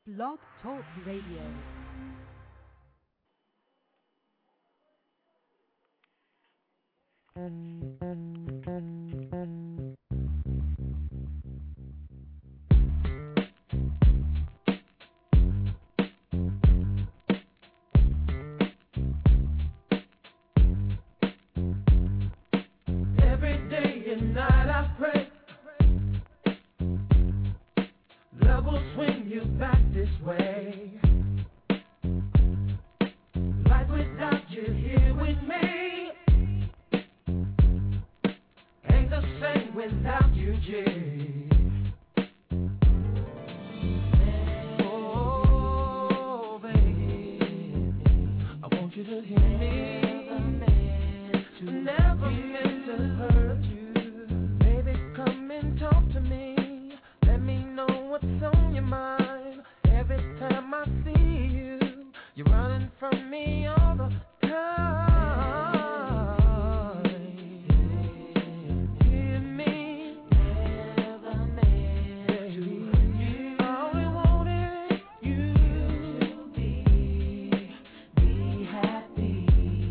Blog Talk Radio. Every day and night I pray love will swing you back this way. Life without you here with me ain't the same without you, G. Oh, baby, I want you to hear me. Never meant to hurt you. Baby, come and talk to me. Let me know what's on your mind. Every time I see you, you're running from me all the time. Hear me. Never meant to hurt you. All we wanted you to be happy.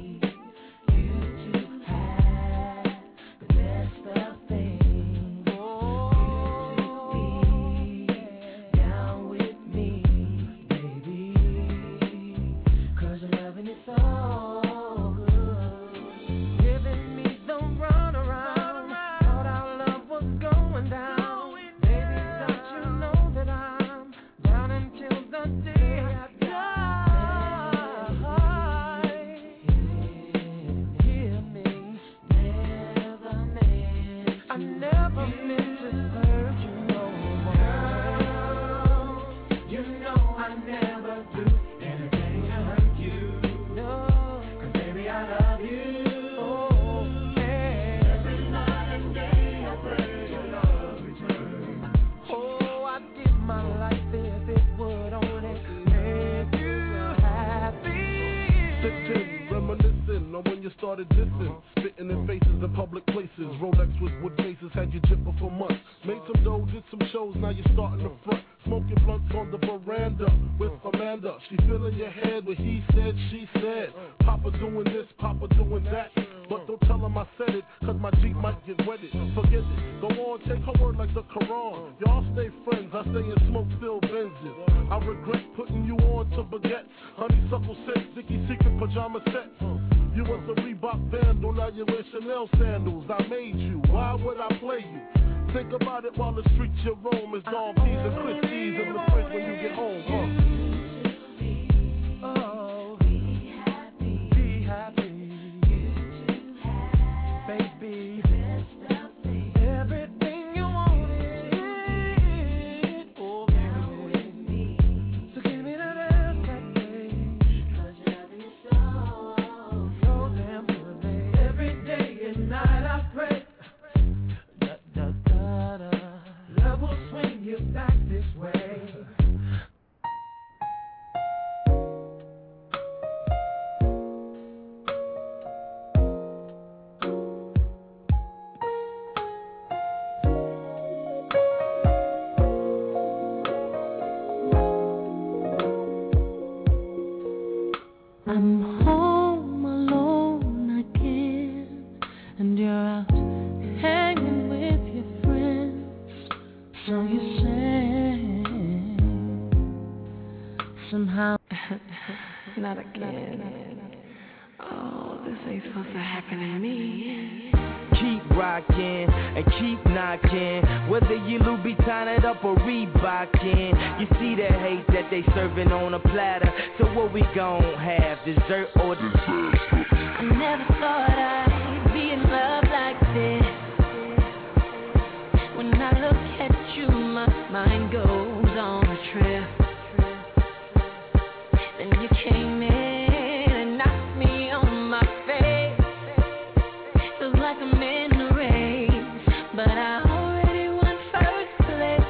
Started dissing, spitting in faces in public places. Rolex with wood cases had you jipping for months. Made some dough, did some shows, now you're starting to front. Smoking blunts on the veranda with Amanda. She filling your head with he said, she said. Papa doing this, Papa doing that. But don't tell him I said it, cause my Jeep might get wetted. Forget it, go on, take her word like the Quran. Y'all stay friends, I stay in smoke-filled Benzes. I regret putting you on to baguettes. Honeysuckle scent, Dickie secret pajama sets. You was a Reebok vandal, now you wear Chanel sandals. I made you, why would I play you? Think about it while the streets you roam is Dawn P's and Christie's in the fridge when you get home. Oh, be happy, be happy. Baby, everything you wanted. Oh, baby, so give me that ass that day. 'Cause loving you so damn good, baby. Every day and night I pray. Love will swing you back this way. I'm home alone again, and you're out hanging with your friends. So you say, somehow, not again. Oh, this ain't supposed to happen to me. Keep rockin' and keep knockin'. Whether you Louboutin it up or Reebokin, you see the hate that they serving on a platter. So what we gon' have, dessert or dessert? I never thought I'd be in love like this. When I look at you, my mind goes on a trip. Then you came in and knocked me on my face. Feels like I'm in the race, but I already won first place.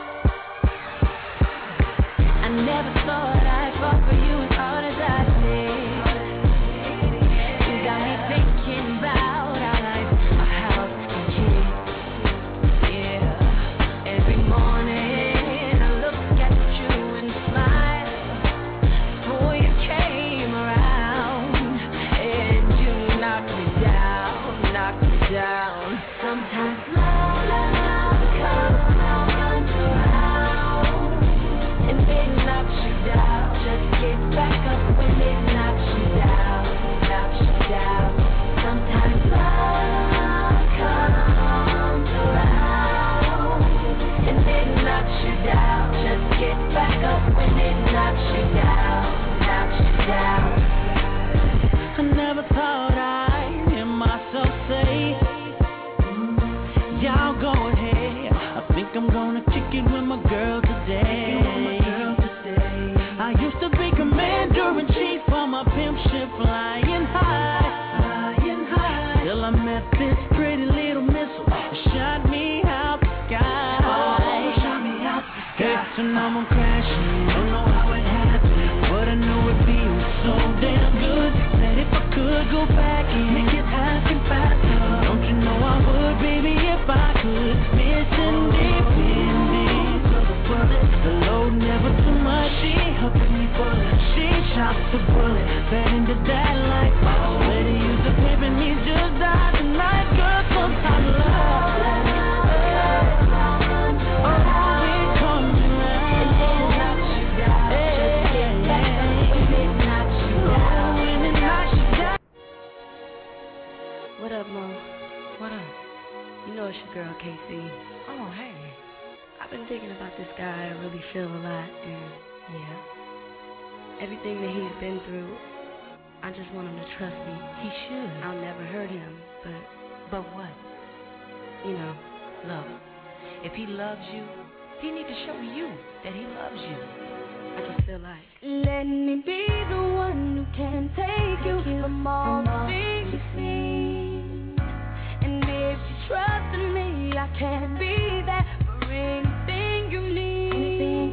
I never thought I'd fall for you as hard as I did. You got me thinking about our life, our house and kids. Yeah, every morning I look at you and smile. it with my girl today. I used to be commander-in-chief on my pimp ship, flying high. Till I met this pretty little missile, shot me out the sky. So now I'm crashing, don't know how it happened, but I know it feels so damn good. That if I could go back and make it happen faster, don't you know I would, baby, if I could. Mission depending to the bullet, the load never too much. She helping me bullet, she chops the bullet, that into that light. Oh, lady, use the pimpin' me, just die tonight, girl, sometimes love. What up, Mo? What up? You know it's your girl, KC. Oh, hey. I've been thinking about this guy I really feel a lot, and Yeah? everything that he's been through, I just want him to trust me. He should. I'll never hurt him, But what? you know, Love. If he loves you, he need to show you that he loves you. I just feel like Let me be the one who can take you from all the things you see. And if you trust in me, I can be there for anything you need.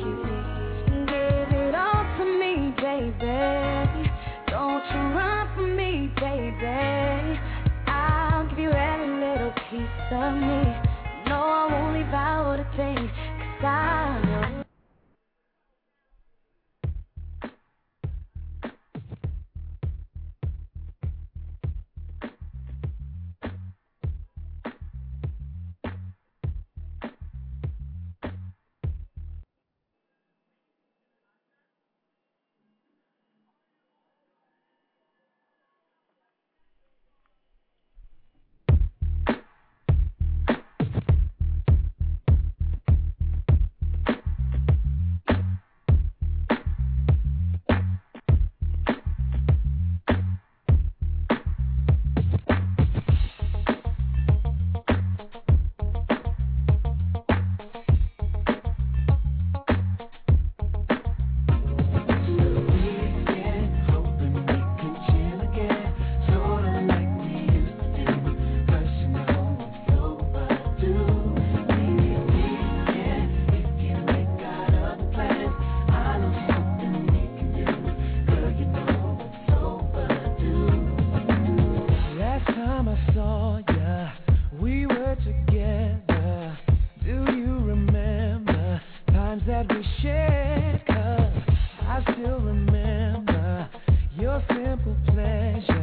Give it all to me, baby. Don't you run from me, baby. I'll give you every little piece of me. No, I won't leave out a thing, 'cause I know. Your simple pleasure.